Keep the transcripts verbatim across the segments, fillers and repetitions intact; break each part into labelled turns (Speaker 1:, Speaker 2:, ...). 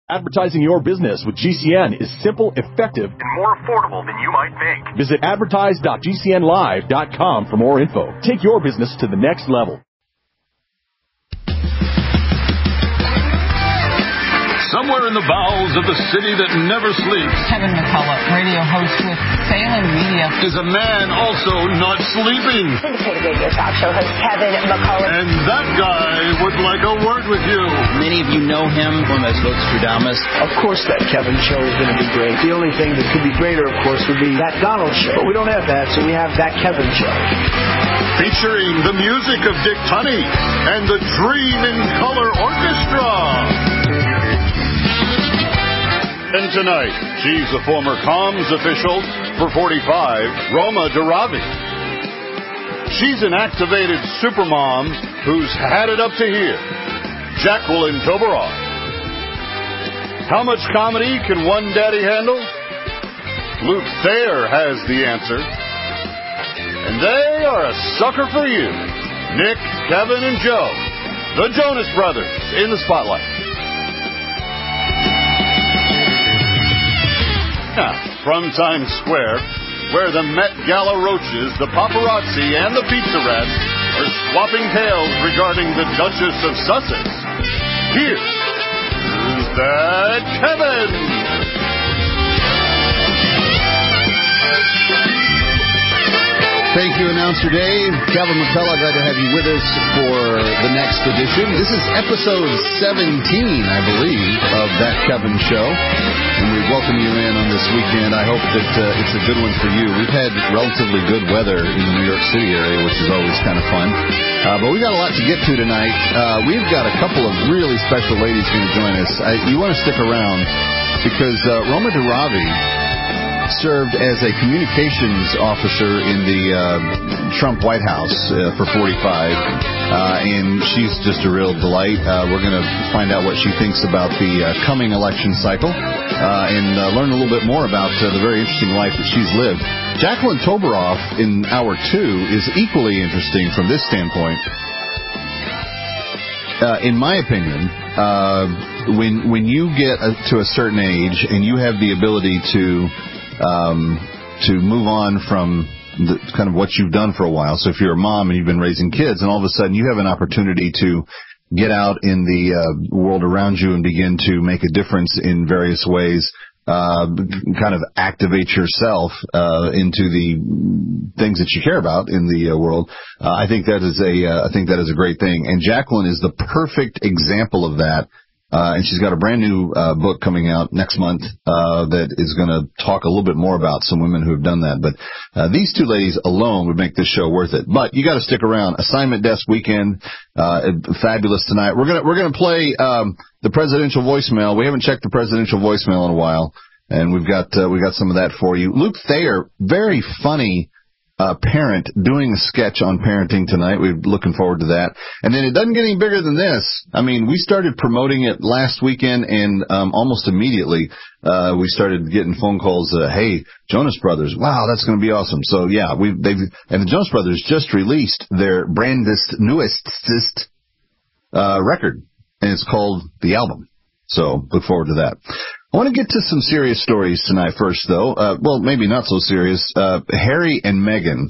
Speaker 1: Advertising your business with G C N is simple, effective,
Speaker 2: and more affordable than you might think.
Speaker 1: Visit advertise dot g c n live dot com for more info. Take your business to the next level.
Speaker 3: Somewhere in the bowels of the city that never sleeps,
Speaker 4: Kevin McCullough, radio host with Salem Media,
Speaker 3: is a man also not sleeping.
Speaker 5: Syndicated radio talk show host Kevin McCullough.
Speaker 3: And that guy would like a word with you.
Speaker 6: Many of you know him from as Nostradamus.
Speaker 7: Of course that Kevin show is going to be great. The only thing that could be greater, of course, would be that Donald show. But we don't have that, so we have that Kevin show.
Speaker 3: Featuring the music of Dick Tunney and the Dream in Color Orchestra. And tonight, she's a former comms official for forty-five, Roma Daravi. She's an activated supermom who's had it up to here, Jacqueline Toberoff. How much comedy can one daddy handle? Luke Thayer has the answer. And they are a sucker for you. Nick, Kevin, and Joe, the Jonas Brothers, in the spotlight. Now, from Times Square, where the Met Gala roaches, the paparazzi, and the pizza rats are swapping tales regarding the Duchess of Sussex, here's that Kevin.
Speaker 8: Thank you, Announcer Dave. Kevin McCullough, glad to have you with us for the next edition. This is episode seventeen, I believe, of That Kevin Show. And we welcome you in on this weekend. I hope that uh, it's a good one for you. We've had relatively good weather in the New York City area, which is always kind of fun. Uh, but we got a lot to get to tonight. Uh, we've got a couple of really special ladies going to join us. I, you want to stick around because uh, Roma Daravi served as a communications officer in the uh, Trump White House uh, for forty-five, uh, and she's just a real delight. Uh, we're going to find out what she thinks about the uh, coming election cycle uh, and uh, learn a little bit more about uh, the very interesting life that she's lived. Jacqueline Toberoff in hour two is equally interesting from this standpoint. Uh, in my opinion, uh, when when you get a, to a certain age and you have the ability to Um, to move on from the, kind of what you've done for a while. So if you're a mom and you've been raising kids and all of a sudden you have an opportunity to get out in the uh, world around you and begin to make a difference in various ways, uh, kind of activate yourself uh, into the things that you care about in the uh, world, uh, I think that is a uh, I think that is a great thing. And Jacqueline is the perfect example of that. Uh, and she's got a brand new uh, book coming out next month uh, that is going to talk a little bit more about some women who have done that. But uh, these two ladies alone would make this show worth it. But you got to stick around. Assignment Desk Weekend, uh, fabulous tonight. We're gonna we're gonna play um, the presidential voicemail. We haven't checked the presidential voicemail in a while, and we've got uh, we got some of that for you. Luke Thayer, very funny. Uh, parent doing a sketch on parenting tonight. We're looking forward to that. And then it doesn't get any bigger than this. I mean, we started promoting it last weekend, and um, almost immediately uh, we started getting phone calls. Uh, hey, Jonas Brothers, wow, that's going to be awesome. So yeah, we they've and the Jonas Brothers just released their brandest, newest uh, record, and it's called The Album. So look forward to that. I want to get to some serious stories tonight first, though. Uh, well, maybe not so serious. Uh, Harry and Meghan,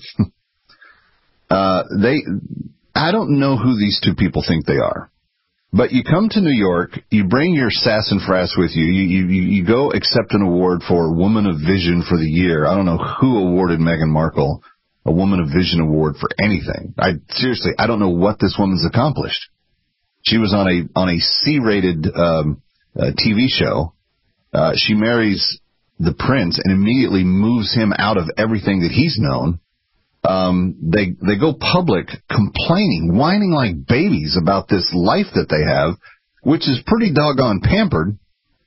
Speaker 8: uh, they, I don't know who these two people think they are. But you come to New York, you bring your sass and frass with you, you, you, you go accept an award for Woman of Vision for the year. I don't know who awarded Meghan Markle a Woman of Vision award for anything. I seriously, I don't know what this woman's accomplished. She was on a, on a C-rated, um, uh, T V show. Uh, she marries the prince and immediately moves him out of everything that he's known. Um, they they go public complaining, whining like babies about this life that they have, which is pretty doggone pampered.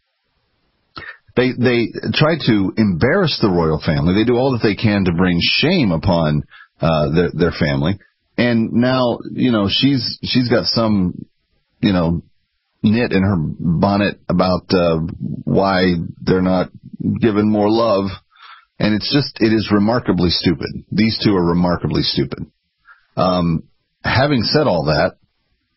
Speaker 8: They they try to embarrass the royal family. They do all that they can to bring shame upon uh, their their family. And now, you know, she's she's got some, you know, knit in her bonnet about uh, why they're not given more love, and it's just it is remarkably stupid. These two are remarkably stupid. Um, having said all that,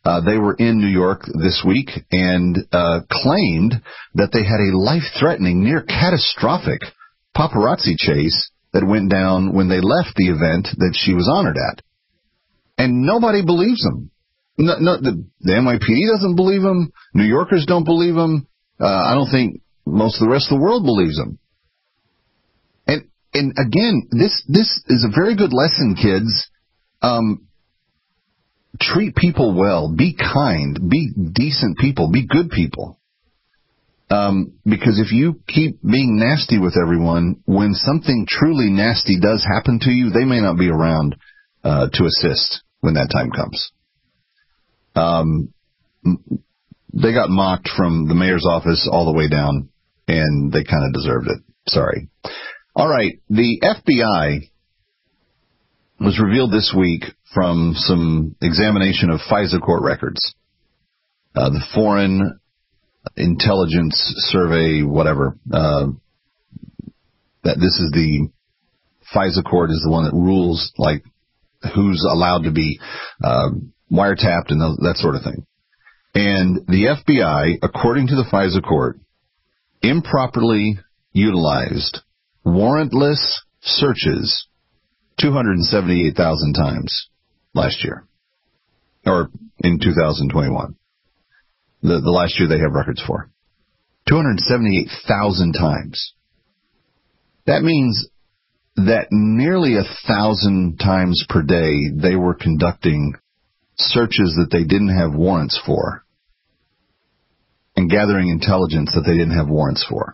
Speaker 8: Uh, they were in New York this week and uh, claimed that they had a life-threatening, near-catastrophic paparazzi chase that went down when they left the event that she was honored at. And nobody believes them. No, no, the, the N Y P D doesn't believe them. New Yorkers don't believe them. Uh, I don't think most of the rest of the world believes them. And and again, this this is a very good lesson, kids. Um, treat people well. Be kind. Be decent people. Be good people. Um, because if you keep being nasty with everyone, when something truly nasty does happen to you, they may not be around uh, to assist when that time comes. Um, they got mocked from the mayor's office all the way down, and they kind of deserved it. Sorry. All right. The F B I was revealed this week from some examination of FISA court records. Uh, the Foreign Intelligence Survey, whatever. Uh, that this is the FISA court is the one that rules like who's allowed to be uh, wiretapped and those, that sort of thing. And the F B I, according to the FISA court, improperly utilized warrantless searches two hundred seventy-eight thousand times last year, or in two thousand twenty-one. The, the last year they have records for. two hundred seventy-eight thousand times. That means that nearly a thousand times per day they were conducting searches that they didn't have warrants for and gathering intelligence that they didn't have warrants for.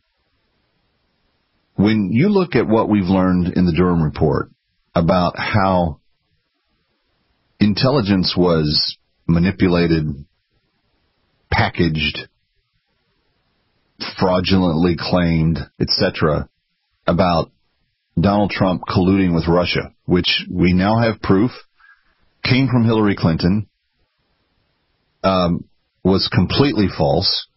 Speaker 8: When you look at what we've learned in the Durham report about how intelligence was manipulated, packaged, fraudulently claimed, et cetera, about Donald Trump colluding with Russia, which we now have proof came from Hillary Clinton, um, was completely false,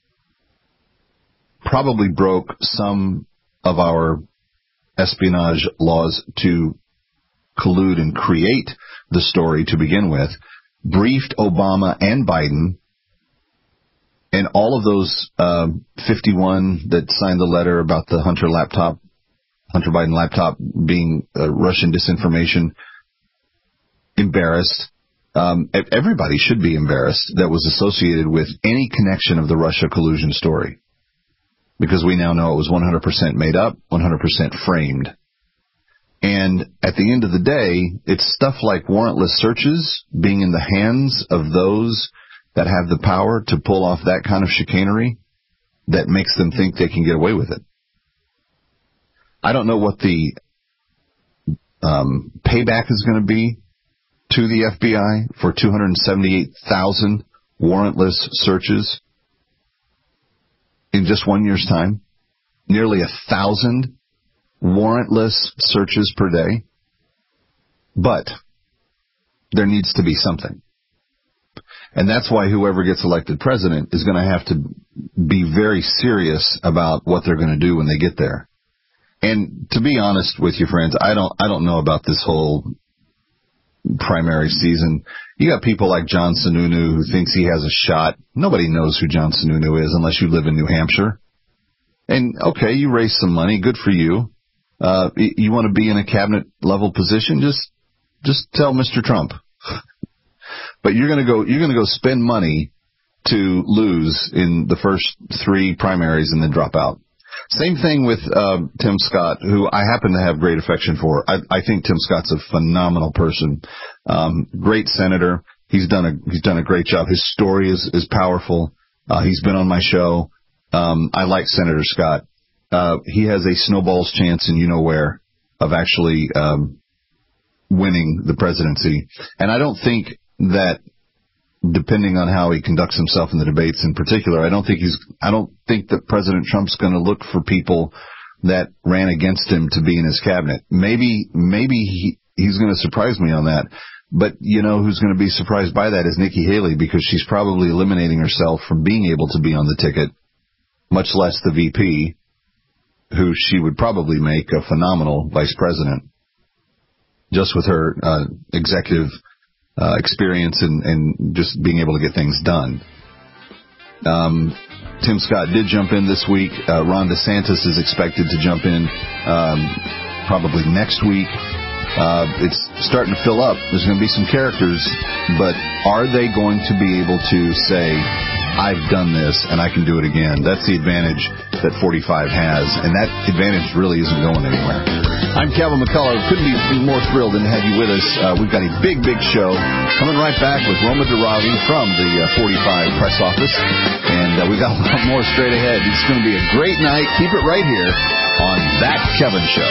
Speaker 8: probably broke some of our espionage laws to collude and create the story to begin with, briefed Obama and Biden, and all of those uh, fifty-one that signed the letter about the Hunter laptop, Hunter Biden laptop being uh, Russian disinformation, embarrassed. Um, everybody should be embarrassed that was associated with any connection of the Russia collusion story, because we now know it was one hundred percent made up, one hundred percent framed. And at the end of the day, it's stuff like warrantless searches being in the hands of those that have the power to pull off that kind of chicanery that makes them think they can get away with it. I don't know what the um, payback is going to be to the F B I for two hundred seventy-eight thousand warrantless searches in just one year's time. Nearly a thousand warrantless searches per day. But there needs to be something. And that's why whoever gets elected president is going to have to be very serious about what they're going to do when they get there. And to be honest with you, friends, I don't I don't know about this whole primary season. You got people like John Sununu who thinks he has a shot. Nobody knows who John Sununu is unless you live in New Hampshire. And, okay, you raise some money. Good for you. Uh, you want to be in a cabinet level position? Just just tell Mister Trump. But you're going to go you're going to go spend money to lose in the first three primaries and then drop out. Same thing with uh, Tim Scott, who I happen to have great affection for. I, I think Tim Scott's a phenomenal person, um, great senator. He's done a he's done a great job. His story is is powerful. Uh, he's been on my show. Um, I like Senator Scott. Uh, he has a snowball's chance, and you know where, of actually um, winning the presidency. And I don't think that, depending on how he conducts himself in the debates in particular, I don't think he's, I don't think that President Trump's going to look for people that ran against him to be in his cabinet. Maybe, maybe he, he's going to surprise me on that. But you know who's going to be surprised by that is Nikki Haley, because she's probably eliminating herself from being able to be on the ticket, much less the V P, who she would probably make a phenomenal vice president, just with her uh, executive uh, experience and, and just being able to get things done. Um, Tim Scott did jump in this week. Uh, Ron DeSantis is expected to jump in um, probably next week. Uh, it's starting to fill up. There's going to be some characters, but are they going to be able to say, I've done this and I can do it again? That's the advantage that forty-five has, and that advantage really isn't going anywhere. I'm Kevin McCullough. Couldn't be more thrilled than to have you with us. Uh, we've got a big, big show coming right back with Roma Duravi from the uh, forty-five press office, and uh, we've got a lot more straight ahead. It's going to be a great night. Keep it right here on That Kevin Show.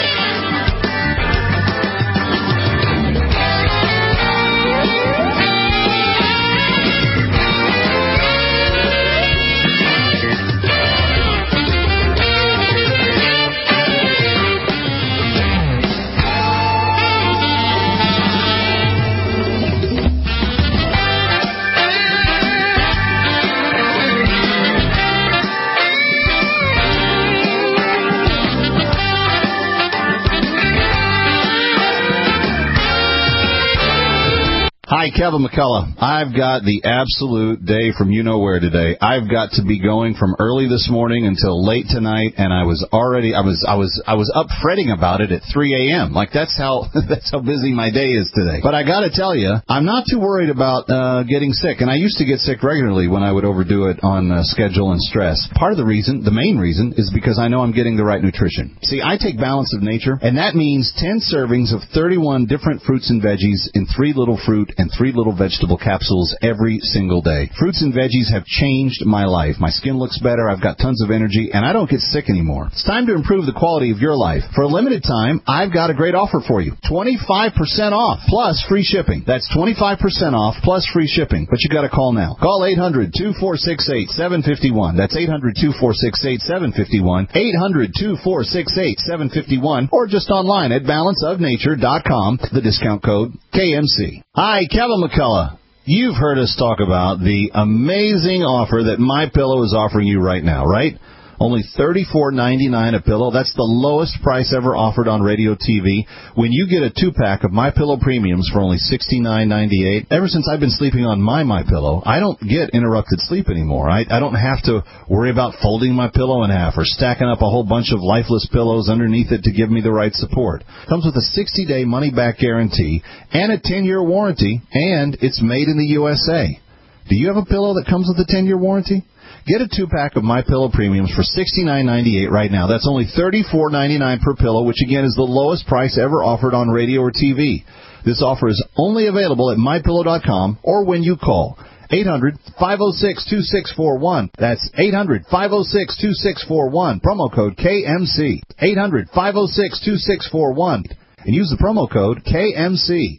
Speaker 8: Hi, Kevin McCullough. I've got the absolute day from you-know-where today. I've got to be going from early this morning until late tonight, and I was already, I was, I was, I was up fretting about it at three a.m. Like, that's how, that's how busy my day is today. But I gotta tell you, I'm not too worried about, uh, getting sick. And I used to get sick regularly when I would overdo it on uh, schedule and stress. Part of the reason, the main reason, is because I know I'm getting the right nutrition. See, I take Balance of Nature, and that means ten servings of thirty-one different fruits and veggies in three little fruit and three little vegetable capsules every single day. Fruits and veggies have changed my life. My skin looks better, I've got tons of energy, and I don't get sick anymore. It's time to improve the quality of your life. For a limited time, I've got a great offer for you. twenty-five percent off, plus free shipping. That's twenty-five percent off, plus free shipping. But you got to call now. Call eight hundred, two four six eight, seven five one. That's eight hundred, two four six eight, seven five one. eight hundred, two four six eight, seven five one. Or just online at balance of nature dot com. The discount code K M C. Hi, Kevin McCullough. You've heard us talk about the amazing offer that MyPillow is offering you right now, right? Only thirty-four ninety-nine a pillow. That's the lowest price ever offered on radio T V. When you get a two-pack of MyPillow Premiums for only sixty-nine ninety-eight, ever since I've been sleeping on my MyPillow, I don't get interrupted sleep anymore. I, I don't have to worry about folding my pillow in half or stacking up a whole bunch of lifeless pillows underneath it to give me the right support. Comes with a sixty-day money-back guarantee and a ten-year warranty, and it's made in the U S A. Do you have a pillow that comes with a ten-year warranty? Get a two-pack of MyPillow Premiums for sixty-nine ninety-eight right now. That's only thirty-four ninety-nine per pillow, which, again, is the lowest price ever offered on radio or T V. This offer is only available at my pillow dot com or when you call eight hundred, five oh six, two six four one. That's eight hundred, five oh six, two six four one. Promo code K M C. eight hundred, five oh six, two six four one. And use the promo code K M C.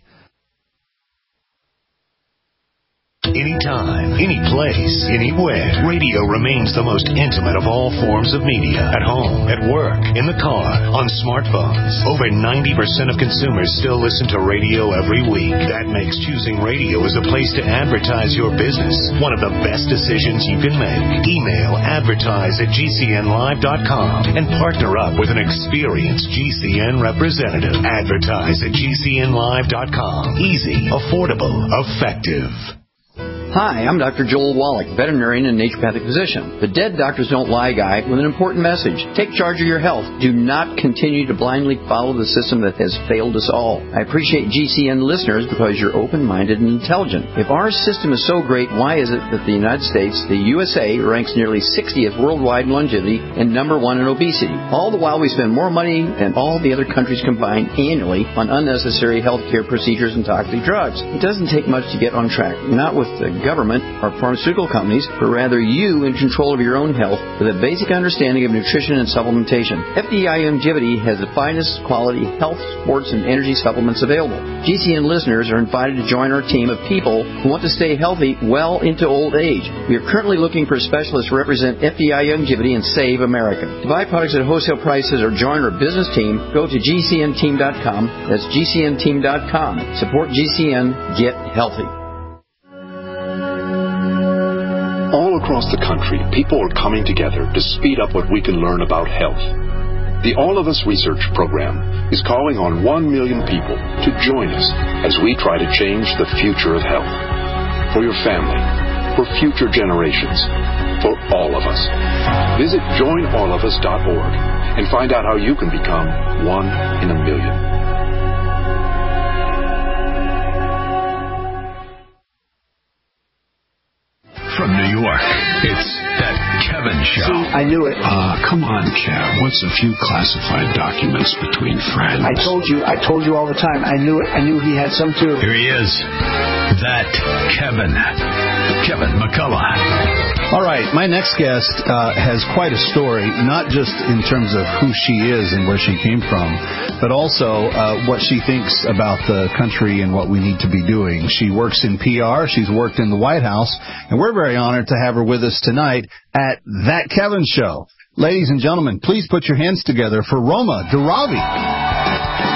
Speaker 9: Anytime, any place, anywhere. Radio remains the most intimate of all forms of media. At home, at work, in the car, on smartphones. Over ninety percent of consumers still listen to radio every week. That makes choosing radio as a place to advertise your business one of the best decisions you can make. Email advertise at G C N live dot com and partner up with an experienced G C N representative. Advertise at G C N live dot com. Easy, affordable, effective.
Speaker 10: Hi, I'm Doctor Joel Wallach, veterinarian and naturopathic physician. The Dead Doctors Don't Lie guy with an important message. Take charge of your health. Do not continue to blindly follow the system that has failed us all. I appreciate G C N listeners because you're open-minded and intelligent. If our system is so great, why is it that the United States, the U S A, ranks nearly sixtieth worldwide in longevity and number one in obesity? All the while we spend more money than all the other countries combined annually on unnecessary health care procedures and toxic drugs. It doesn't take much to get on track. Not with the government or pharmaceutical companies, but rather you in control of your own health with a basic understanding of nutrition and supplementation. F D I Longevity has the finest quality health, sports, and energy supplements available. G C N listeners are invited to join our team of people who want to stay healthy well into old age. We are currently looking for specialists to represent F D I Longevity and Save America. To buy products at wholesale prices or join our business team, go to G C N team dot com. That's G C N team dot com. Support G C N. Get healthy.
Speaker 11: All across the country, people are coming together to speed up what we can learn about health. The All of Us Research Program is calling on one million people to join us as we try to change the future of health. For your family, for future generations, for all of us. Visit join all of us dot org and find out how you can become one in a million.
Speaker 9: From New York, it's That Kevin Show.
Speaker 7: See, I knew it.
Speaker 12: Uh, come on, Kev. What's a few classified documents between friends?
Speaker 7: I told you. I told you all the time. I knew it. I knew he had some, too.
Speaker 9: Here he is. That Kevin. Kevin McCullough.
Speaker 8: All right, my next guest uh, has quite a story, not just in terms of who she is and where she came from, but also uh, what she thinks about the country and what we need to be doing. She works in P R. She's worked in the White House, and we're very honored to have her with us tonight at That Kevin Show. Ladies and gentlemen, please put your hands together for Roma Daravi.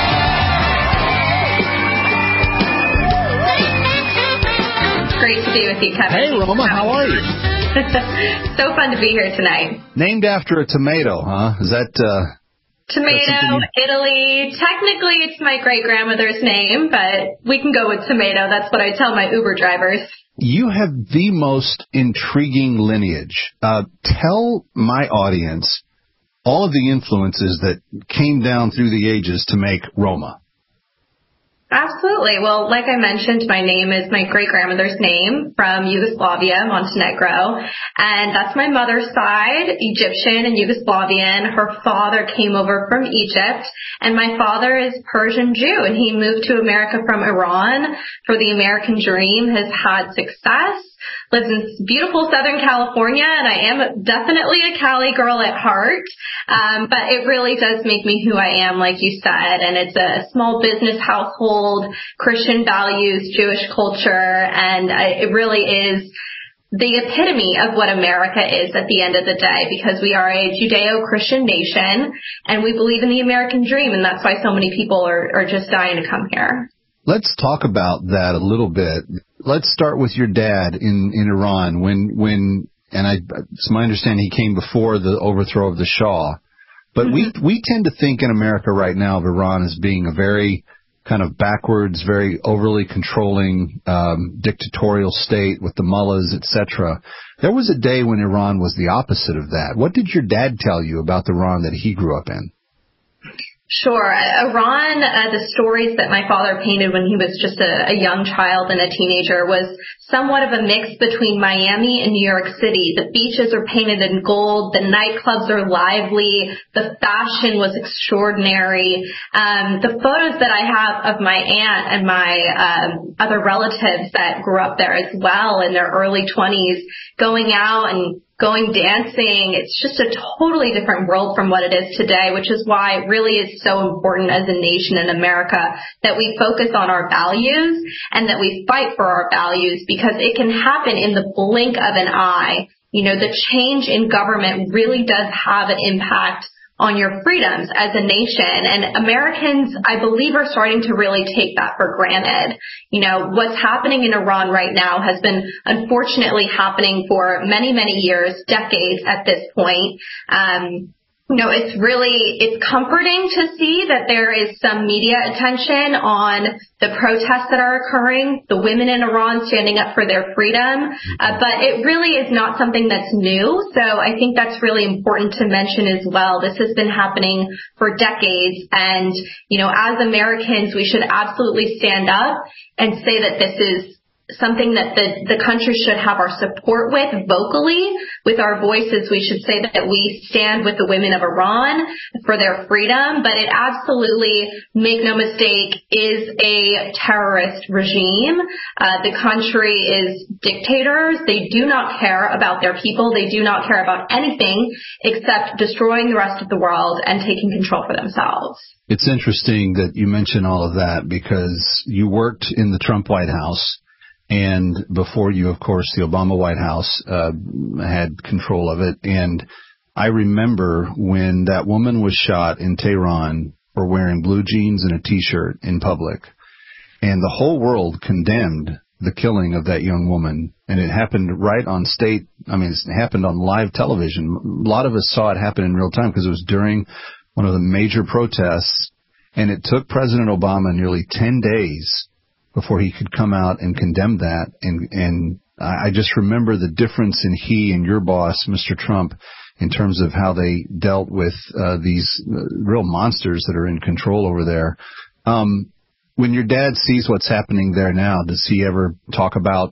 Speaker 13: Great to be with you, Kevin.
Speaker 8: Hey, Roma, how are you?
Speaker 13: So fun to be here tonight.
Speaker 8: Named after a tomato, huh? Is that... Uh,
Speaker 13: tomato, you... Italy. Technically, it's my great-grandmother's name, but we can go with tomato. That's what I tell my Uber drivers.
Speaker 8: You have the most intriguing lineage. Uh, tell my audience all of the influences that came down through the ages to make Roma.
Speaker 13: Absolutely. Well, like I mentioned, my name is my great-grandmother's name from Yugoslavia, Montenegro, and that's my mother's side, Egyptian and Yugoslavian. Her father came over from Egypt, and my father is Persian Jew, and he moved to America from Iran for the American dream, has had success, lives in beautiful Southern California, and I am definitely a Cali girl at heart, um, but it really does make me who I am, like you said, and it's a small business household, Christian values, Jewish culture, and it really is the epitome of what America is at the end of the day, because we are a Judeo-Christian nation, and we believe in the American dream, and that's why so many people are, are just dying to come here.
Speaker 8: Let's talk about that a little bit. Let's start with your dad in, in Iran. When, when, and I, it's my understanding he came before the overthrow of the Shah. But mm-hmm. we, we tend to think in America right now of Iran as being a very kind of backwards, very overly controlling, um, dictatorial state with the mullahs, et cetera. There was a day when Iran was the opposite of that. What did your dad tell you about the Iran that he grew up in?
Speaker 13: Sure. Iran, uh, the stories that my father painted when he was just a, a young child and a teenager was somewhat of a mix between Miami and New York City. The beaches are painted in gold. The nightclubs are lively. The fashion was extraordinary. Um, the photos that I have of my aunt and my um, other relatives that grew up there as well in their early twenties going out and going dancing, it's just a totally different world from what it is today, which is why it really is so important as a nation in America that we focus on our values and that we fight for our values, because it can happen in the blink of an eye. You know, the change in government really does have an impact on your freedoms as a nation. And Americans, I believe, are starting to really take that for granted. You know, what's happening in Iran right now has been unfortunately happening for many, many years, decades at this point. Um, You know, it's really, it's comforting to see that there is some media attention on the protests that are occurring, the women in Iran standing up for their freedom, uh, but it really is not something that's new. So I think that's really important to mention as well. This has been happening for decades, and, you know, as Americans, we should absolutely stand up and say that this is something that the, the country should have our support with vocally. With our voices, we should say that we stand with the women of Iran for their freedom. But it absolutely, make no mistake, is a terrorist regime. Uh, the country is dictators. They do not care about their people. They do not care about anything except destroying the rest of the world and taking control for themselves.
Speaker 8: It's interesting that you mention all of that, because you worked in the Trump White House. And before you, of course, the Obama White House uh, had control of it. And I remember when that woman was shot in Tehran for wearing blue jeans and a T-shirt in public. And the whole world condemned the killing of that young woman. And it happened right on state. I mean, it happened on live television. A lot of us saw it happen in real time because it was during
Speaker 14: one of the major protests, and it took President Obama nearly ten days before he could come out and condemn that. And, and I just remember the difference in he and your boss, Mister Trump, in terms of how they dealt with uh, these uh, real monsters that are in control over there. Um, when your dad sees what's happening there now, does he ever talk about,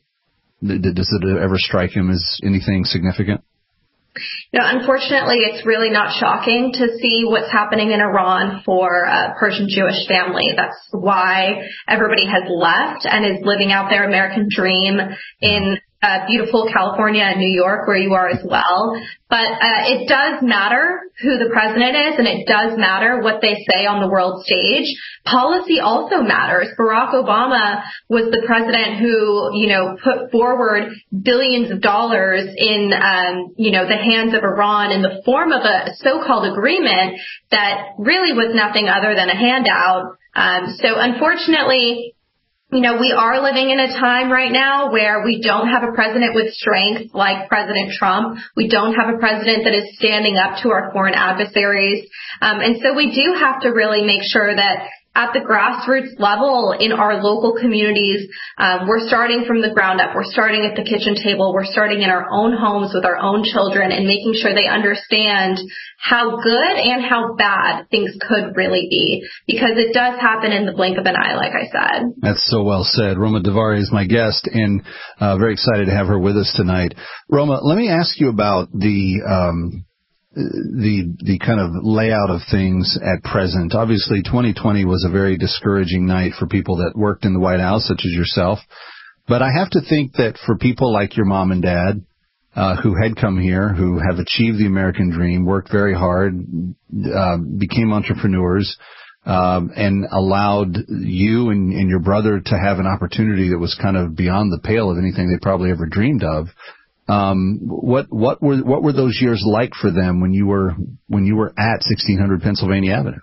Speaker 14: does it ever strike him as anything significant?
Speaker 13: You know, unfortunately, it's really not shocking to see what's happening in Iran for a Persian Jewish family. That's why everybody has left and is living out their American dream in uh, beautiful California and New York, where you are as well. But uh, it does matter who the president is, and it does matter what they say on the world stage. Policy also matters. Barack Obama was the president who, you know, put forward billions of dollars in, um, you know, the hands of Iran in the form of a so-called agreement that really was nothing other than a handout. Um, so unfortunately, you know, we are living in a time right now where we don't have a president with strength like President Trump. We don't have a president that is standing up to our foreign adversaries. Um, and so we do have to really make sure that at the grassroots level in our local communities, um, we're starting from the ground up. We're starting at the kitchen table. We're starting in our own homes with our own children and making sure they understand how good and how bad things could really be, because it does happen in the blink of an eye, like I said.
Speaker 14: That's so well said. Roma Davari is my guest, and uh, very excited to have her with us tonight. Roma, let me ask you about the um, the the kind of layout of things at present. Obviously, twenty twenty was a very discouraging night for people that worked in the White House, such as yourself. But I have to think that for people like your mom and dad, uh, who had come here, who have achieved the American dream, worked very hard, uh, became entrepreneurs, um, and allowed you and, and your brother to have an opportunity that was kind of beyond the pale of anything they probably ever dreamed of. Um, what, what were, what were those years like for them when you were, when you were at sixteen hundred Pennsylvania Avenue?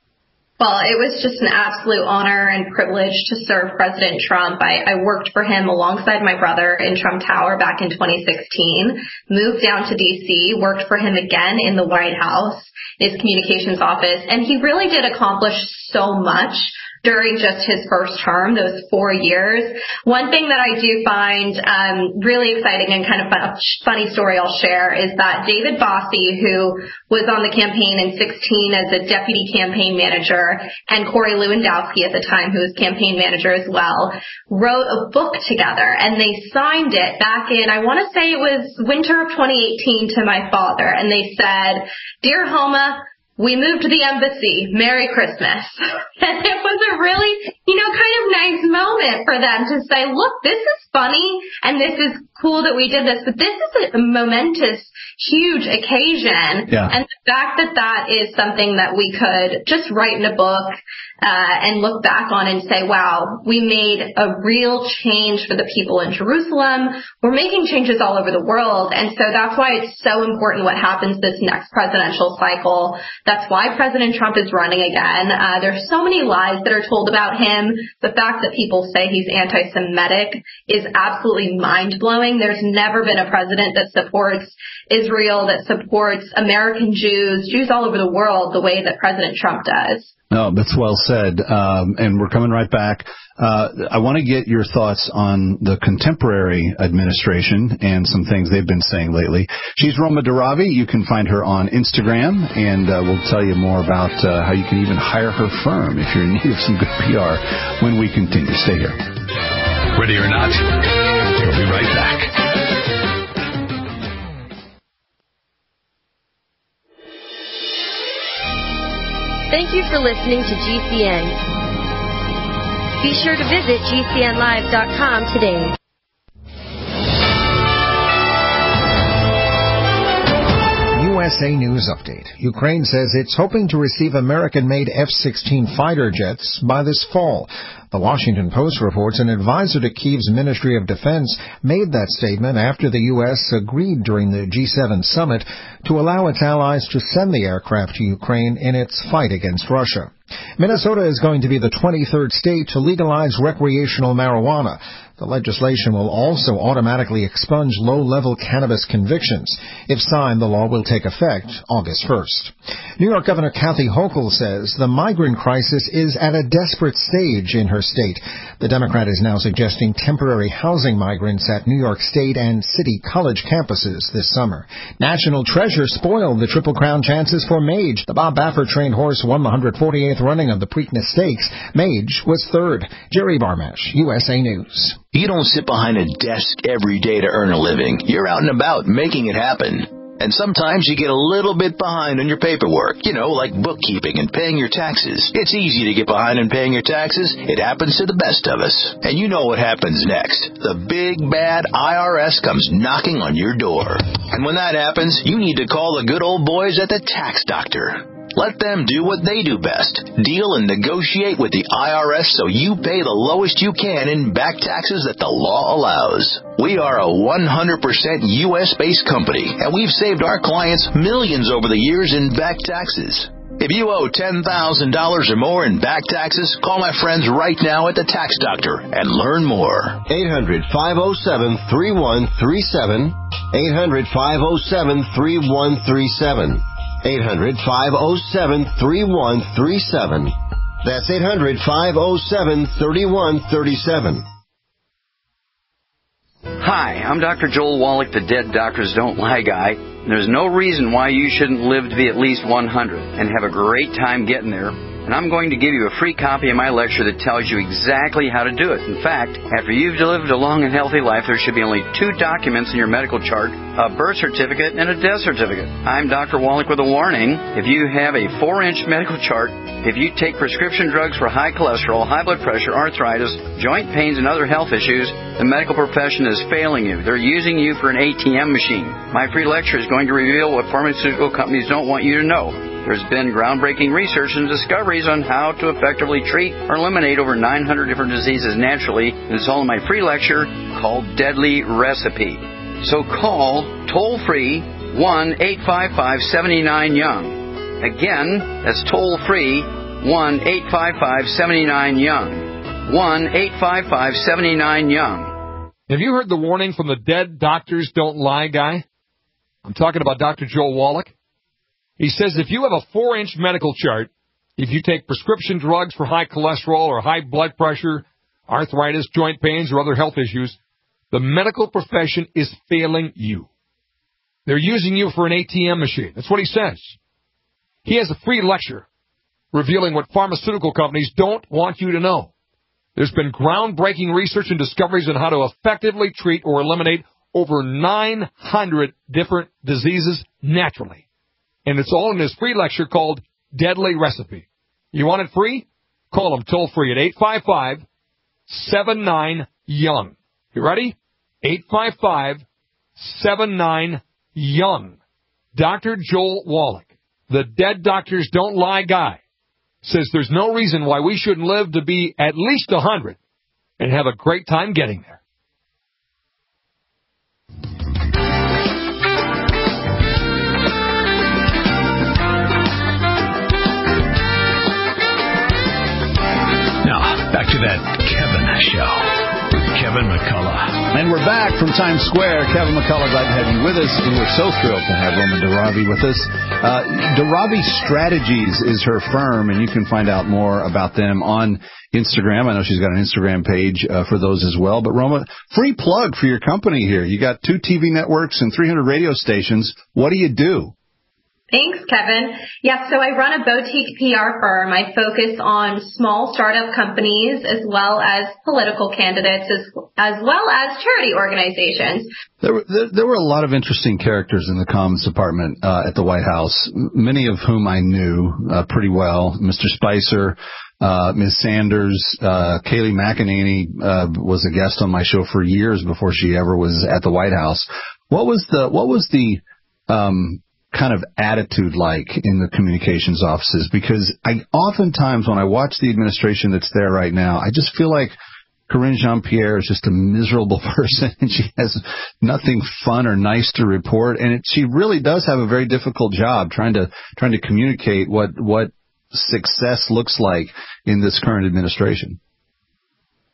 Speaker 13: Well, it was just an absolute honor and privilege to serve President Trump. I, I worked for him alongside my brother in Trump Tower back in twenty sixteen, moved down to D C, worked for him again in the White House, his communications office, and he really did accomplish so much during just his first term, those four years. One thing that I do find um, really exciting and kind of a funny story I'll share is that David Bossie, who was on the campaign in sixteen as a deputy campaign manager, and Corey Lewandowski at the time, who was campaign manager as well, wrote a book together, and they signed it back in, I want to say it was winter of twenty eighteen, to my father, and they said, "Dear Homa, we moved to the embassy. Merry Christmas." And it was a really, you know, kind of nice moment for them to say, look, this is funny and this is cool that we did this, but this is a momentous, huge occasion.
Speaker 14: Yeah.
Speaker 13: And the fact that that is something that we could just write in a book uh, and look back on and say, wow, we made a real change for the people in Jerusalem. We're making changes all over the world. And so that's why it's so important what happens this next presidential cycle. That's why President Trump is running again. Uh, there's so many lies that are told about him. The fact that people say he's anti-Semitic is absolutely mind-blowing. There's never been a president that supports Israel, that supports American Jews, Jews all over the world, the way that President Trump does.
Speaker 14: No, that's well said. Um, and we're coming right back. Uh, I want to get your thoughts on the contemporary administration and some things they've been saying lately. She's Roma Daravi. You can find her on Instagram, and uh, we'll tell you more about uh, how you can even hire her firm if you're in need of some good P R when we continue. Stay here.
Speaker 12: Ready or not, we'll be right back.
Speaker 15: Thank you for listening to G C N. Be sure to visit G C N live dot com today.
Speaker 16: U S A News Update. Ukraine says it's hoping to receive American-made F sixteen fighter jets by this fall. The Washington Post reports an advisor to Kyiv's Ministry of Defense made that statement after the U S agreed during the G seven summit to allow its allies to send the aircraft to Ukraine in its fight against Russia. Minnesota is going to be the twenty-third state to legalize recreational marijuana. The legislation will also automatically expunge low-level cannabis convictions. If signed, the law will take effect August first. New York Governor Kathy Hochul says the migrant crisis is at a desperate stage in her state. The Democrat is now suggesting temporary housing migrants at New York State and City College campuses this summer. National Treasure spoiled the Triple Crown chances for Mage. The Bob Baffert-trained horse won the one hundred forty-eighth running of the Preakness Stakes. Mage was third. Jerry Barmash, U S A News.
Speaker 17: You don't sit behind a desk every day to earn a living. You're out and about making it happen. And sometimes you get a little bit behind on your paperwork, you know, like bookkeeping and paying your taxes. It's easy to get behind in paying your taxes. It happens to the best of us. And you know what happens next. The big, bad I R S comes knocking on your door. And when that happens, you need to call the good old boys at the Tax Doctor. Let them do what they do best. Deal and negotiate with the I R S so you pay the lowest you can in back taxes that the law allows. We are a one hundred percent U S-based company, and we've saved our clients millions over the years in back taxes. If you owe ten thousand dollars or more in back taxes, call my friends right now at the Tax Doctor and learn more.
Speaker 18: eight hundred, five oh seven, three one three seven. eight hundred, five oh seven, three one three seven. eight hundred, five oh seven, three one three seven. That's eight hundred, five oh seven, three one three seven.
Speaker 10: Hi, I'm Doctor Joel Wallach, the Dead Doctors Don't Lie guy. There's no reason why you shouldn't live to be at least one hundred and have a great time getting there. And I'm going to give you a free copy of my lecture that tells you exactly how to do it. In fact, after you've lived a long and healthy life, there should be only two documents in your medical chart, a birth certificate and a death certificate. I'm Doctor Wallach with a warning. If you have a four-inch medical chart, if you take prescription drugs for high cholesterol, high blood pressure, arthritis, joint pains, and other health issues, the medical profession is failing you. They're using you for an A T M machine. My free lecture is going to reveal what pharmaceutical companies don't want you to know. There's been groundbreaking research and discoveries on how to effectively treat or eliminate over nine hundred different diseases naturally. And it's all in my free lecture called Deadly Recipe. So call toll-free one eight five five, seven nine, young. Again, that's toll-free one eight five five, seven nine, young. one eight five five, seven nine, young.
Speaker 19: Have you heard the warning from the Dead Doctors Don't Lie guy? I'm talking about Doctor Joel Wallach. He says if you have a four-inch medical chart, if you take prescription drugs for high cholesterol or high blood pressure, arthritis, joint pains, or other health issues, the medical profession is failing you. They're using you for an A T M machine. That's what he says. He has a free lecture revealing what pharmaceutical companies don't want you to know. There's been groundbreaking research and discoveries on how to effectively treat or eliminate over nine hundred different diseases naturally. And it's all in his free lecture called Deadly Recipe. You want it free? Call him toll-free at eight five five, seven nine, young. You ready? eight five five, seven nine, young. Doctor Joel Wallach, the Dead Doctors Don't Lie guy, says there's no reason why we shouldn't live to be at least one hundred and have a great time getting there.
Speaker 12: Back to that Kevin show with Kevin McCullough.
Speaker 14: And we're back from Times Square. Kevin McCullough, glad to have you with us. And we're so thrilled to have Roma Daravi with us. Uh, Daravi Strategies is her firm, and you can find out more about them on Instagram. I know she's got an Instagram page uh, for those as well. But Roma, free plug for your company here. You got two T V networks and three hundred radio stations. What do you do?
Speaker 13: Thanks, Kevin. Yeah, so I run a boutique P R firm. I focus on small startup companies as well as political candidates as, as well as charity organizations.
Speaker 14: There were, there, there were a lot of interesting characters in the comms department uh, at the White House, many of whom I knew uh, pretty well. Mister Spicer, uh, Miz Sanders, uh, Kayleigh McEnany uh, was a guest on my show for years before she ever was at the White House. What was the, what was the, um, kind of attitude like in the communications offices? Because I oftentimes when I watch the administration that's there right now, I just feel like Karine Jean-Pierre is just a miserable person and she has nothing fun or nice to report. And it, she really does have a very difficult job trying to, trying to communicate what, what success looks like in this current administration.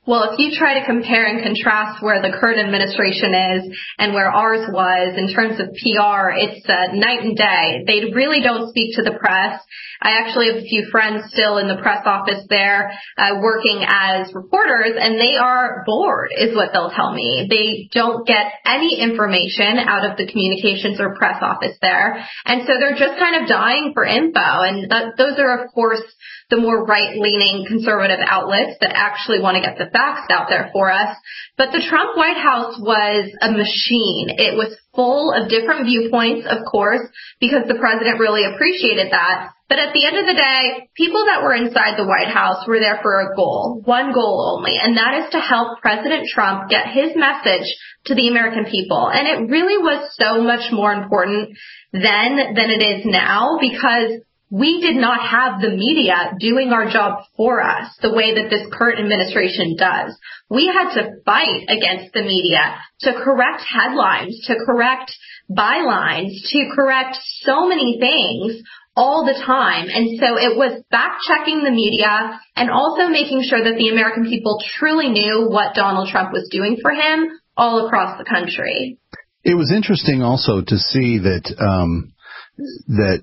Speaker 13: Well, if you try to compare and contrast where the current administration is and where ours was in terms of P R, it's uh, night and day. They really don't speak to the press. I actually have a few friends still in the press office there uh, working as reporters, and they are bored, is what they'll tell me. They don't get any information out of the communications or press office there, and so they're just kind of dying for info. And that, those are, of course, the more right-leaning conservative outlets that actually want to get the facts out there for us. But the Trump White House was a machine. It was full of different viewpoints, of course, because the president really appreciated that. But at the end of the day, people that were inside the White House were there for a goal, one goal only, and that is to help President Trump get his message to the American people. And it really was so much more important then than it is now, because we did not have the media doing our job for us the way that this current administration does. We had to fight against the media to correct headlines, to correct bylines, to correct so many things all the time. And so it was fact-checking the media and also making sure that the American people truly knew what Donald Trump was doing for him all across the country.
Speaker 14: It was interesting also to see that um, that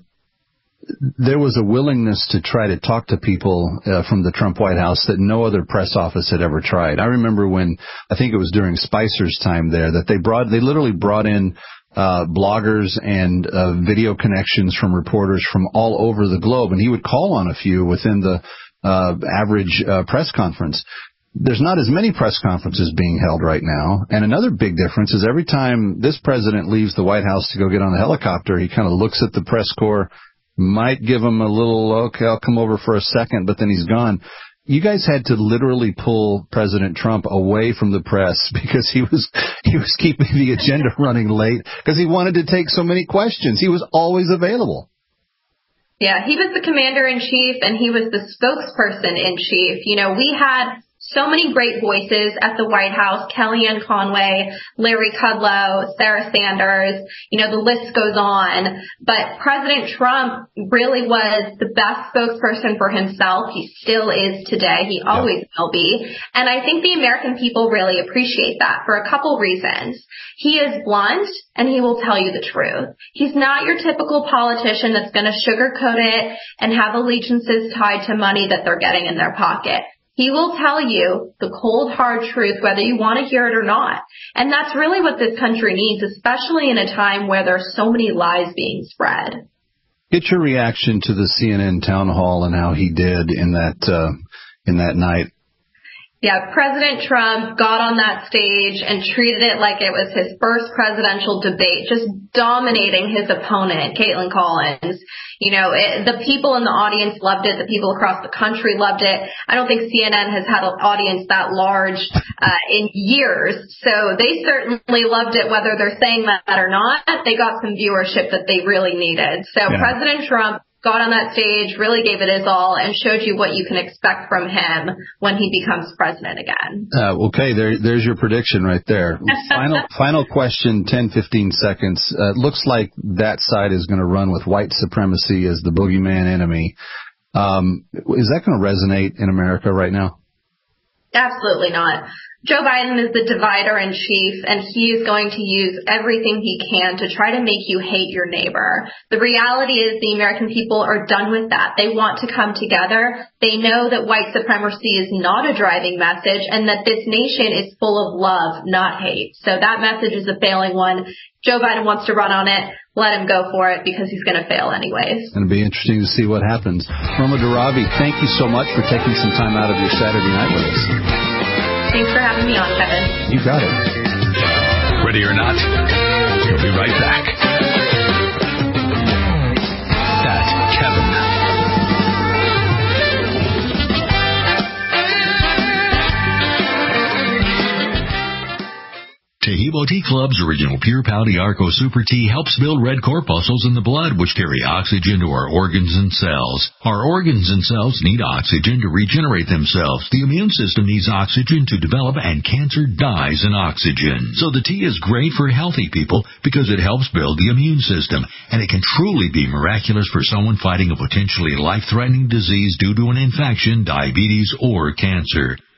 Speaker 14: there was a willingness to try to talk to people uh, from the Trump White House that no other press office had ever tried. I remember when, I think it was during Spicer's time there, that they brought, they literally brought in uh, bloggers and uh, video connections from reporters from all over the globe, and he would call on a few within the uh, average uh, press conference. There's not as many press conferences being held right now. And another big difference is every time this president leaves the White House to go get on a helicopter, he kind of looks at the press corps, might give him a little, okay, I'll come over for a second, but then he's gone. You guys had to literally pull President Trump away from the press because he was he was keeping the agenda running late because he wanted to take so many questions. He was always available.
Speaker 13: Yeah, he was the commander-in-chief, and he was the spokesperson-in-chief. You know, we had so many great voices at the White House: Kellyanne Conway, Larry Kudlow, Sarah Sanders. You know, the list goes on. But President Trump really was the best spokesperson for himself. He still is today. He always will be. And I think the American people really appreciate that for a couple reasons. He is blunt, and he will tell you the truth. He's not your typical politician that's going to sugarcoat it and have allegiances tied to money that they're getting in their pocket. He will tell you the cold, hard truth, whether you want to hear it or not. And that's really what this country needs, especially in a time where there's so many lies being spread.
Speaker 14: Get your reaction to the C N N town hall and how he did in that uh, in that night.
Speaker 13: Yeah, President Trump got on that stage and treated it like it was his first presidential debate, just dominating his opponent, Caitlin Collins. You know, it, the people in the audience loved it. The people across the country loved it. I don't think C N N has had an audience that large uh, in years. So they certainly loved it, whether they're saying that or not. They got some viewership that they really needed. So yeah. President Trump got on that stage, really gave it his all, and showed you what you can expect from him when he becomes president again. Uh,
Speaker 14: okay, there, there's your prediction right there. Final final question, ten, fifteen seconds. Uh, it looks like that side is going to run with white supremacy as the boogeyman enemy. Um, is that going to resonate in America right now?
Speaker 13: Absolutely not. Joe Biden is the divider-in-chief, and he is going to use everything he can to try to make you hate your neighbor. The reality is the American people are done with that. They want to come together. They know that white supremacy is not a driving message and that this nation is full of love, not hate. So that message is a failing one. Joe Biden wants to run on it. Let him go for it because he's going to fail anyways.
Speaker 14: It's going to be interesting to see what happens. Roma Daravi, thank you so much for taking some time out of your Saturday night with us.
Speaker 13: Thanks for having me on, Kevin.
Speaker 14: You got it.
Speaker 12: Ready or not, we'll be right back. At Kevin. Tahibo Tea Club's original Pure Pouty Arco Super Tea helps build red corpuscles in the blood, which carry oxygen to our organs and cells. Our organs and cells need oxygen to regenerate themselves. The immune system needs oxygen to develop, and cancer dies in oxygen. So the tea is great for healthy people because it helps build the immune system, and it can truly be miraculous for someone fighting a potentially life-threatening disease due to an infection, diabetes, or cancer.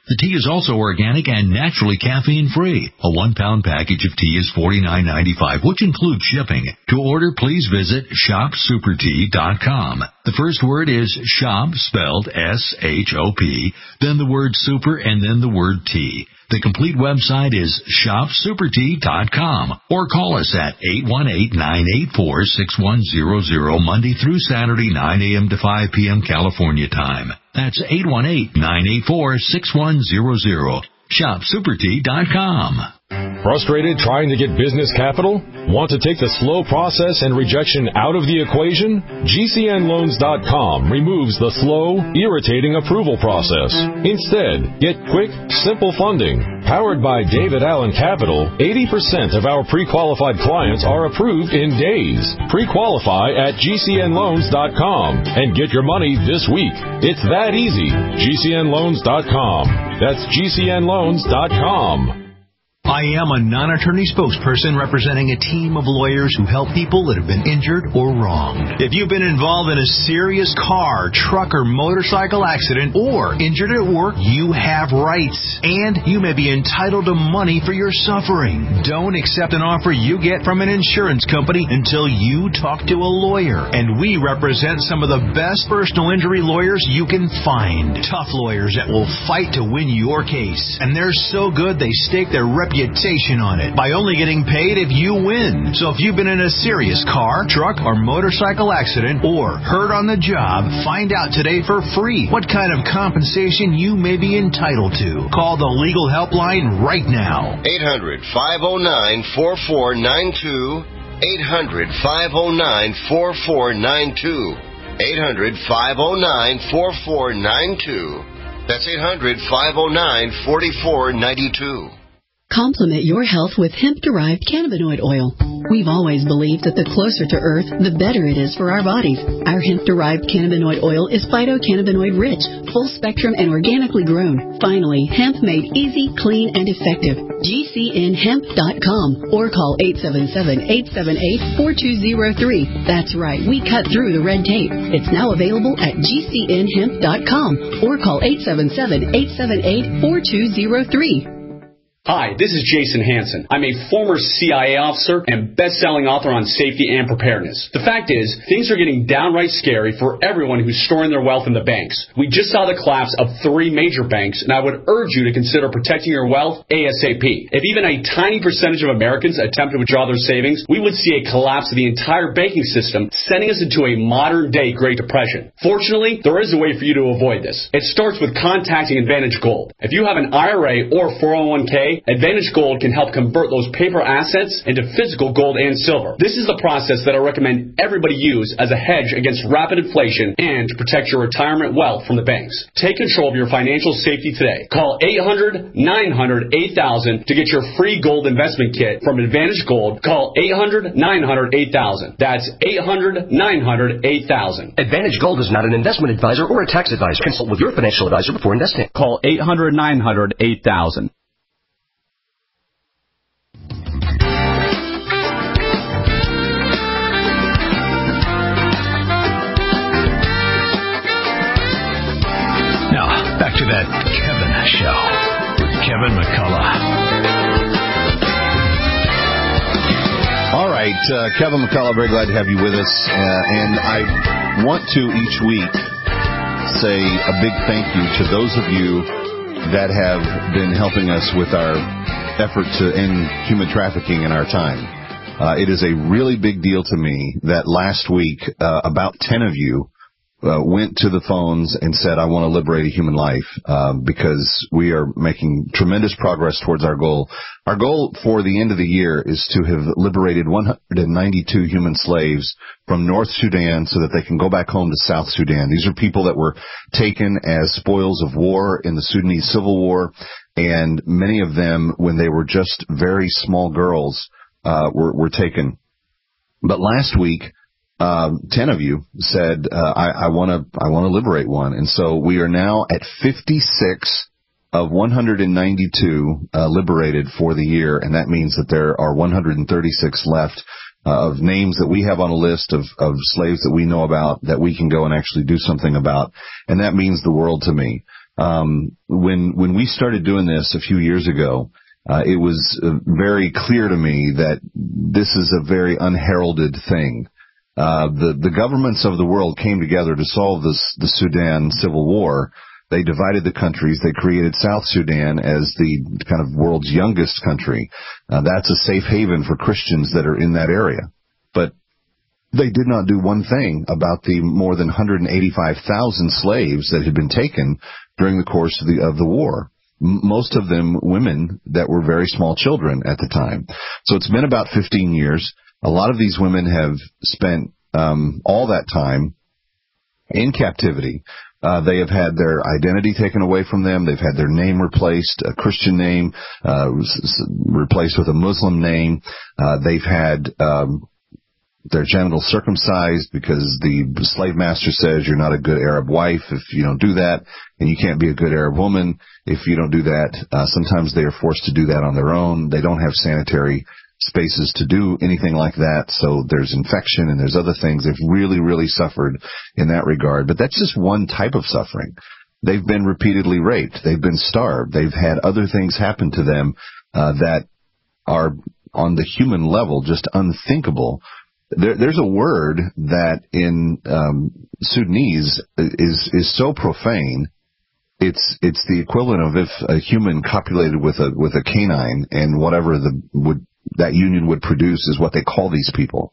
Speaker 12: The tea is also organic and naturally caffeine-free. A one-pound package of tea is forty-nine ninety-five, which includes shipping. To order, please visit shop super tea dot com. The first word is shop, spelled S H O P, then the word super, and then the word tea. The complete website is shop super tea dot com, or call us at eight one eight, nine eight four, six one zero zero, Monday through Saturday, nine a.m. to five p.m. California time. That's eight one eight, nine eight four, six one zero zero. shop super tea dot com.
Speaker 20: Frustrated trying to get business capital? Want to take the slow process and rejection out of the equation? G C N loans dot com removes the slow, irritating approval process. Instead, get quick, simple funding. Powered by David Allen Capital, eighty percent of our pre-qualified clients are approved in days. Pre-qualify at G C N loans dot com and get your money this week. It's that easy. G C N loans dot com. That's G C N loans dot com.
Speaker 21: I am a non-attorney spokesperson representing a team of lawyers who help people that have been injured or wronged. If you've been involved in a serious car, truck, or motorcycle accident or injured at work, you have rights, and you may be entitled to money for your suffering. Don't accept an offer you get from an insurance company until you talk to a lawyer, and we represent some of the best personal injury lawyers you can find. Tough lawyers that will fight to win your case, and they're so good they stake their reputation on it by only getting paid if you win. So if you've been in a serious car, truck, or motorcycle accident or hurt on the job, find out today for free what kind of compensation you may be entitled to. Call the legal helpline right now.
Speaker 18: eight hundred, five oh nine, four four nine two. eight hundred, five oh nine, four four nine two. eight hundred, five oh nine, four four nine two. That's eight hundred, five oh nine, four four nine two.
Speaker 22: Complement your health with hemp-derived cannabinoid oil. We've always believed that the closer to Earth, the better it is for our bodies. Our hemp-derived cannabinoid oil is phytocannabinoid-rich, full-spectrum, and organically grown. Finally, hemp made easy, clean, and effective. G C N hemp dot com or call eight seven seven, eight seven eight, four two zero three. That's right, we cut through the red tape. It's now available at G C N hemp dot com or call eight seven seven, eight seven eight, four two zero three.
Speaker 23: Hi, this is Jason Hansen. I'm a former C I A officer and best-selling author on safety and preparedness. The fact is, things are getting downright scary for everyone who's storing their wealth in the banks. We just saw the collapse of three major banks, and I would urge you to consider protecting your wealth ASAP. If even a tiny percentage of Americans attempt to withdraw their savings, we would see a collapse of the entire banking system, sending us into a modern-day Great Depression. Fortunately, there is a way for you to avoid this. It starts with contacting Advantage Gold. If you have an I R A or four oh one k, Advantage Gold can help convert those paper assets into physical gold and silver. This is the process that I recommend everybody use as a hedge against rapid inflation and to protect your retirement wealth from the banks. Take control of your financial safety today. Call eight hundred, nine hundred, eight thousand to get your free gold investment kit from Advantage Gold. Call eight hundred, nine hundred, eight thousand. That's eight hundred, nine hundred, eight thousand.
Speaker 24: Advantage Gold is not an investment advisor or a tax advisor. Consult with your financial advisor before investing.
Speaker 23: Call eight hundred, nine hundred, eight thousand.
Speaker 21: Back to that Kevin show with Kevin McCullough.
Speaker 8: All right, uh, Kevin McCullough, very glad to have you with us. Uh, and I want to each week say a big thank you to those of you that have been helping us with our effort to end human trafficking in our time. Uh, it is a really big deal to me that last week uh, about ten of you Uh, went to the phones and said, I want to liberate a human life, uh, because we are making tremendous progress towards our goal. Our goal for the end of the year is to have liberated one hundred ninety-two human slaves from North Sudan so that they can go back home to South Sudan. These are people that were taken as spoils of war in the Sudanese Civil War, and many of them, when they were just very small girls, uh, were, were taken. But last week, Um, ten of you said, uh, I, I want to, I want to liberate one. And so we are now at fifty-six of one hundred ninety-two, uh, liberated for the year. And that means that there are one hundred thirty-six left, uh, of names that we have on a list of, of slaves that we know about that we can go and actually do something about. And that means the world to me. Um, when when we started doing this a few years ago, uh, it was uh, very clear to me that this is a very unheralded thing. Uh, the the governments of the world came together to solve this the Sudan civil war. They divided the countries. They created South Sudan as the kind of world's youngest country. Uh, that's a safe haven for Christians that are in that area. But they did not do one thing about the more than one hundred eighty-five thousand slaves that had been taken during the course of the of the war. M- most of them women that were very small children at the time. So it's been about fifteen years. A lot of these women have spent um, all that time in captivity. Uh, they have had their identity taken away from them. They've had their name replaced, a Christian name uh, replaced with a Muslim name. Uh, they've had um, their genitals circumcised because the slave master says you're not a good Arab wife if you don't do that, and you can't be a good Arab woman if you don't do that. Uh, sometimes they are forced to do that on their own. They don't have sanitary spaces to do anything like that, so there's infection and there's other things. They've really, really suffered in that regard. But that's just one type of suffering. They've been repeatedly raped. They've been starved. They've had other things happen to them uh, that are, on the human level, just unthinkable. There, there's a word that in um, Sudanese is is so profane. It's it's the equivalent of if a human copulated with a with a canine, and whatever the would that union would produce is what they call these people.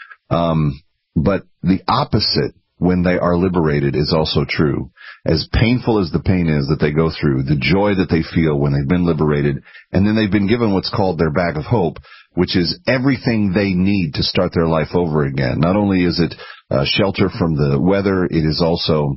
Speaker 8: Um, but the opposite, when they are liberated, is also true. As painful as the pain is that they go through, the joy that they feel when they've been liberated, and then they've been given what's called their bag of hope, which is everything they need to start their life over again. Not only is it uh, shelter from the weather, it is also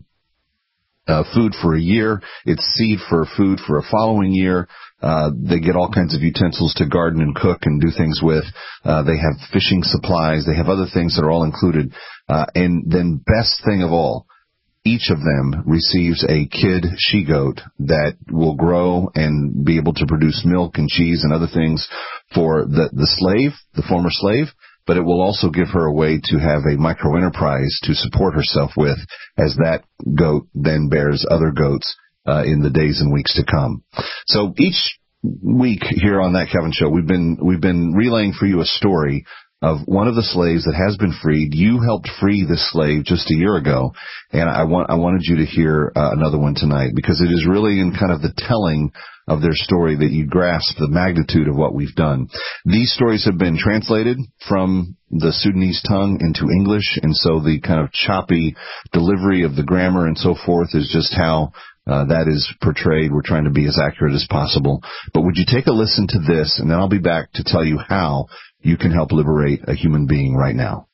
Speaker 8: Uh, food for a year. It's seed for food for a following year. Uh, they get all kinds of utensils to garden and cook and do things with. Uh, they have fishing supplies. They have other things that are all included. Uh, and then best thing of all, each of them receives a kid she-goat that will grow and be able to produce milk and cheese and other things for the, the slave, the former slave. But it will also give her a way to have a micro-enterprise to support herself with, as that goat then bears other goats uh, in the days and weeks to come. So each week here on That Kevin Show, we've been we've been relaying for you a story of one of the slaves that has been freed. You helped free this slave just a year ago, and I want I wanted you to hear uh, another one tonight, because it is really in kind of the telling of their story that you grasp the magnitude of what we've done. These stories have been translated from the Sudanese tongue into English, and so the kind of choppy delivery of the grammar and so forth is just how uh, that is portrayed. We're trying to be as accurate as possible. But would you take a listen to this, and then I'll be back to tell you how you can help liberate a human being right now.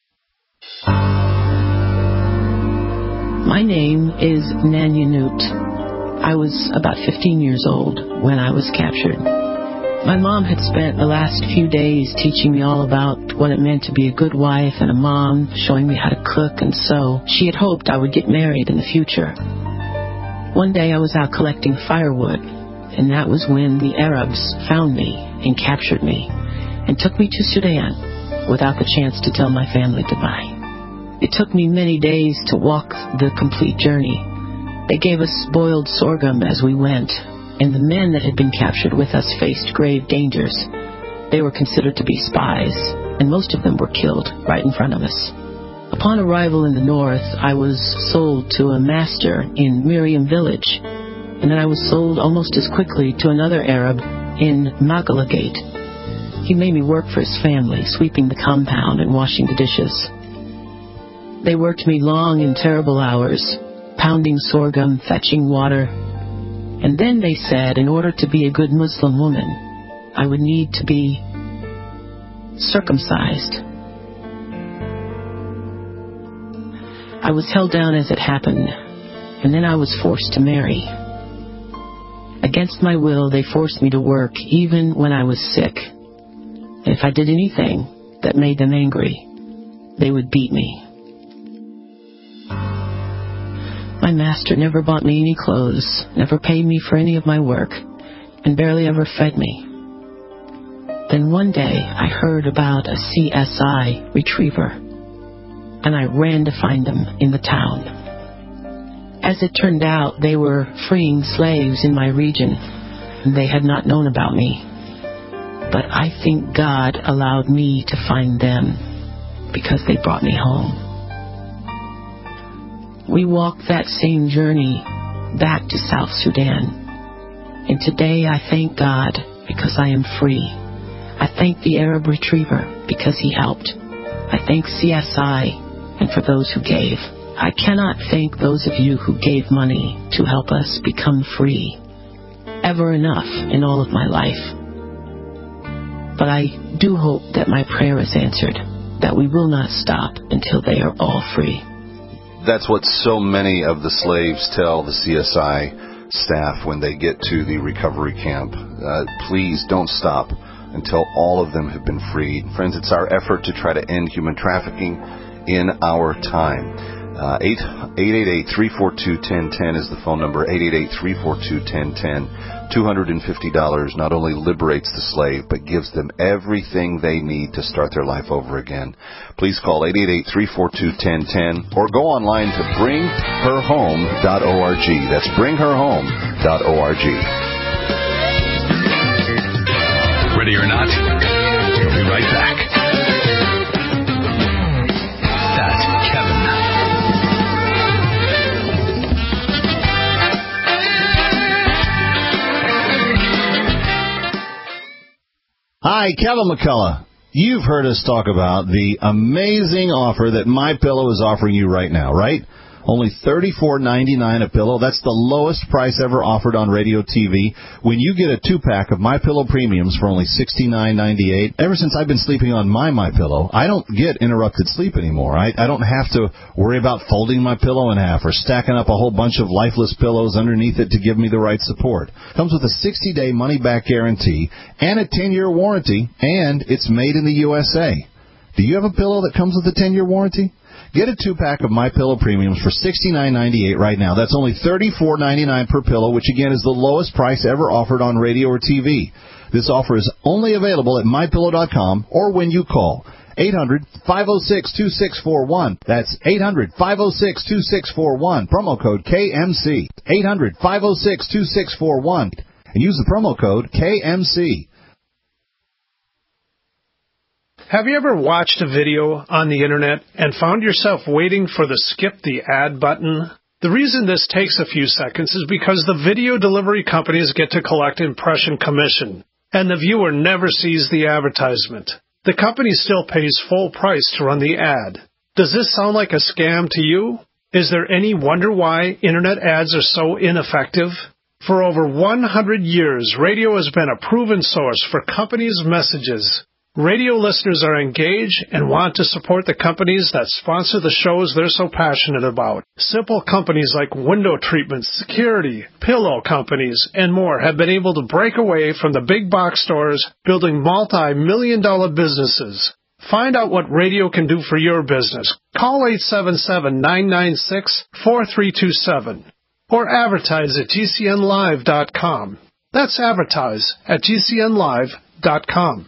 Speaker 1: My name is Nanya Newt. I was about fifteen years old when I was captured. My mom had spent the last few days teaching me all about what it meant to be a good wife and a mom, showing me how to cook and sew. She had hoped I would get married in the future. One day I was out collecting firewood, and that was when the Arabs found me and captured me and took me to Sudan without the chance to tell my family goodbye. It took me many days to walk the complete journey. They gave us boiled sorghum as we went, and the men that had been captured with us faced grave dangers. They were considered to be spies, and most of them were killed right in front of us. Upon arrival in the north, I was sold to a master in Miriam village, and then I was sold almost as quickly to another Arab in Magalagate. He made me work for his family, sweeping the compound and washing the dishes. They worked me long and terrible hours, pounding sorghum, fetching water. And then they said in order to be a good Muslim woman, I would need to be circumcised. I was held down as it happened, and then I was forced to marry. Against my will, they forced me to work even when I was sick. If I did anything that made them angry, they would beat me. My master never bought me any clothes, never paid me for any of my work, and barely ever fed me. Then one day I heard about a C S I retriever, and I ran to find them in the town. As it turned out, they were freeing slaves in my region, and they had not known about me. But I think God allowed me to find them because they brought me home. We walked that same journey back to South Sudan. And today I thank God because I am free. I thank the Arab Retriever because he helped. I thank C S I and for those who gave. I cannot thank those of you who gave money to help us become free ever enough in all of my life. But I do hope that my prayer is answered, that we will not stop until they are all free.
Speaker 8: That's what so many of the slaves tell the C S I staff when they get to the recovery camp. Uh, please don't stop until all of them have been freed. Friends, it's our effort to try to end human trafficking in our time. Uh, eight eight eight, three four two, one zero one zero is the phone number, eight eight eight, three four two, one zero one zero. two hundred fifty dollars not only liberates the slave, but gives them everything they need to start their life over again. Please call eight eight eight, three four two, one zero one zero or go online to bring her home dot org. That's bring her home dot org.
Speaker 9: Ready or not, we'll be right back. That's Kevin.
Speaker 14: Hi, Kevin McCullough. You've heard us talk about the amazing offer that MyPillow is offering you right now, right? Only thirty-four ninety-nine a pillow. That's the lowest price ever offered on radio T V. When you get a two-pack of MyPillow Premiums for only sixty-nine ninety-eight, ever since I've been sleeping on my MyPillow, I don't get interrupted sleep anymore. I, I don't have to worry about folding my pillow in half or stacking up a whole bunch of lifeless pillows underneath it to give me the right support. Comes with a sixty-day money-back guarantee and a ten-year warranty, and it's made in the U S A. Do you have a pillow that comes with a ten-year warranty? Get a two-pack of MyPillow Premiums for sixty-nine ninety-eight right now. That's only thirty-four ninety-nine per pillow, which again is the lowest price ever offered on radio or T V. This offer is only available at my pillow dot com or when you call eight hundred, five oh six, two six four one. That's eight hundred, five oh six, two six four one. Promo code K M C. eight hundred, five oh six, two six four one. And use the promo code K M C.
Speaker 2: Have you ever watched a video on the internet and found yourself waiting for the skip the ad button? The reason this takes a few seconds is because the video delivery companies get to collect impression commission, and the viewer never sees the advertisement. The company still pays full price to run the ad. Does this sound like a scam to you? Is there any wonder why internet ads are so ineffective? For over one hundred years, radio has been a proven source for companies' messages. Radio listeners are engaged and want to support the companies that sponsor the shows they're so passionate about. Simple companies like window treatments, security, pillow companies, and more have been able to break away from the big box stores, building multi-million dollar businesses. Find out what radio can do for your business. Call eight seven seven, nine nine six, four three two seven or advertise at G C N live dot com. That's advertise at G C N live dot com.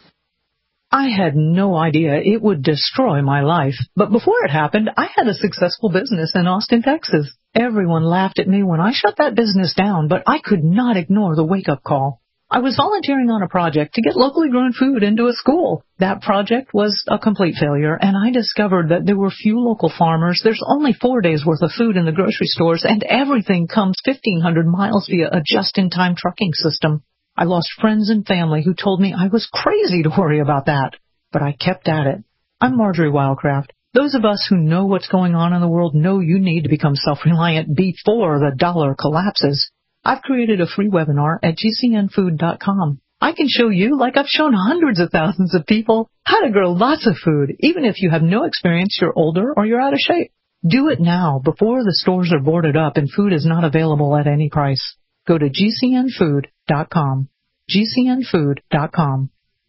Speaker 4: I had no idea it would destroy my life. But before it happened, I had a successful business in Austin, Texas. Everyone laughed at me when I shut that business down, but I could not ignore the wake-up call. I was volunteering on a project to get locally grown food into a school. That project was a complete failure, and I discovered that there were few local farmers. There's only four days' worth of food in the grocery stores, and everything comes fifteen hundred miles via a just-in-time trucking system. I lost friends and family who told me I was crazy to worry about that, but I kept at it. I'm Marjorie Wildcraft. Those of us who know what's going on in the world know you need to become self-reliant before the dollar collapses. I've created a free webinar at G C N food dot com. I can show you, like I've shown hundreds of thousands of people, how to grow lots of food, even if you have no experience, you're older, or you're out of shape. Do it now, before the stores are boarded up and food is not available at any price. Go to G C N food dot com. G C N food dot com.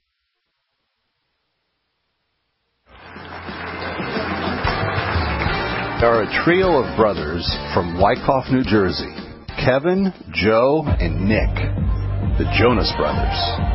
Speaker 8: There are a trio of brothers from Wyckoff, New Jersey. Kevin, Joe, and Nick. The Jonas Brothers.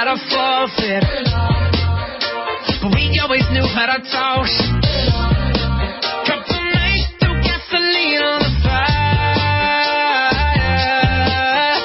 Speaker 3: to forfeit, but we always knew how to toss. Drop the knife, throw gasoline on the fire.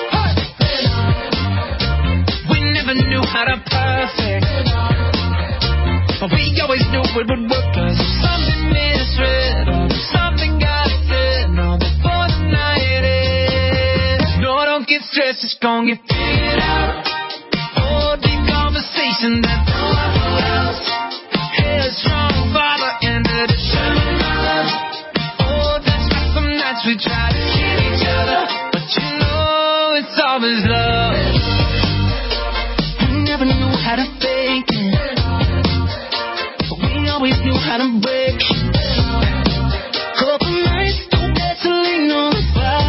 Speaker 3: We never knew how to perfect, but we always knew it would work. 'Cause if something misread or if something got said, no, before the night ends. No, don't get stressed, it's gonna get figured out. Oh, deep conversation that don't have a house. Headstrong father and a determined mother. Oh, that's why some nights we try to kill each other, but you know it's always love. We never knew how to fake it, but we always knew how to break. Couple nights, throw gasoline on the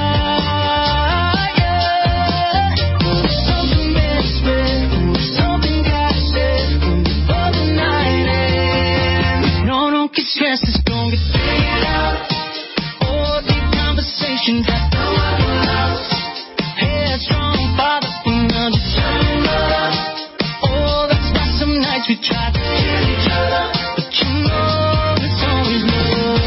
Speaker 3: fire. Something misread, something got said before the night ends. No, don't get stressed, it's gonna get figured out. Oh, deep conversations that don't have a house. Headstrong father and a determined mother. Oh, that's why some nights we try to kill each other, but you know it's always love.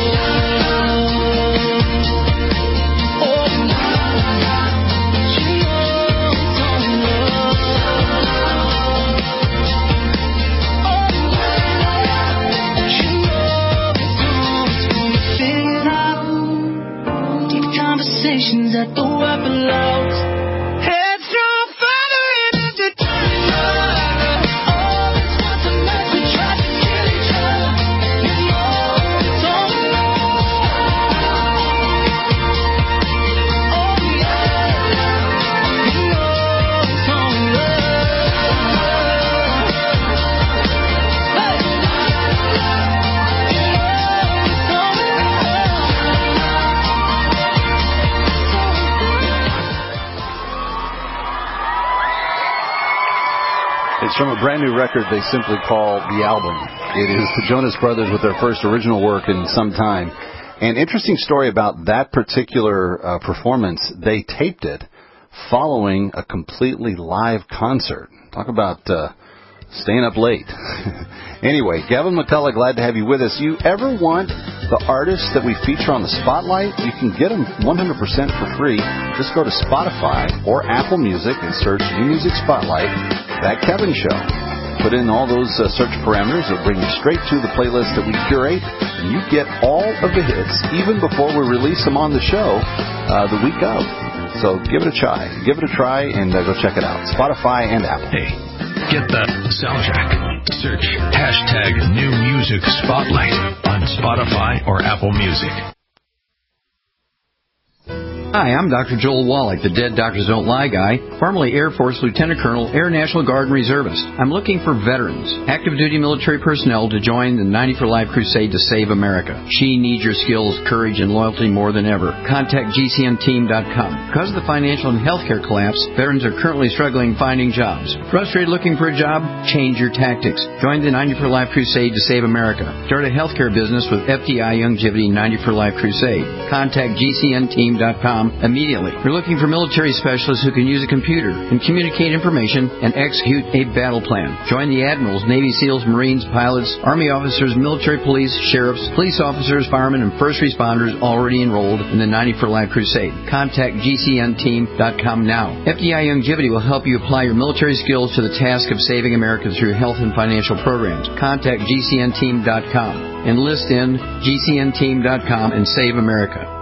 Speaker 3: Conversations at the weapon loads. Headstrong father and a determined mother. Oh, that's why some nights we try to kill each other. You know it's all love. Oh yeah, you know it's all
Speaker 14: It's from a brand new record they simply call The Album. It is the Jonas Brothers with their first original work in some time. An interesting story about that particular uh, performance, they taped it following a completely live concert. Talk about uh, staying up late. Anyway, Gavin McCullough, glad to have you with us. You ever want the artists that we feature on the Spotlight? You can get them one hundred percent for free. Just go to Spotify or Apple Music and search New Music Spotlight, That Kevin Show. Put in all those uh, search parameters. It'll bring you straight to the playlist that we curate, and you get all of the hits even before we release them on the show uh, the week of. So give it a try. Give it a try and uh, go check it out. Spotify and Apple.
Speaker 21: Hey, get the soundtrack. Search hashtag New Music Spotlight on Spotify or Apple Music.
Speaker 10: Hi, I'm Doctor Joel Wallach, the Dead Doctors Don't Lie guy, formerly Air Force Lieutenant Colonel, Air National Guard and Reservist. I'm looking for veterans, active duty military personnel to join the ninety for Life crusade to save America. She needs your skills, courage, and loyalty more than ever. Contact G C N team dot com. Because of the financial and healthcare collapse, veterans are currently struggling finding jobs. Frustrated looking for a job? Change your tactics. Join the ninety for Life crusade to save America. Start a healthcare business with F D I Longevity ninety for Life crusade. Contact G C N team dot com immediately. We're looking for military specialists who can use a computer and communicate information and execute a battle plan. Join the admirals, Navy SEALs, Marines, pilots, Army officers, military police, sheriffs, police officers, firemen, and first responders already enrolled in the ninety for Life crusade. Contact G C N team dot com now. F D I Longevity will help you apply your military skills to the task of saving America through health and financial programs. Contact G C N team dot com. Enlist in G C N team dot com and save America.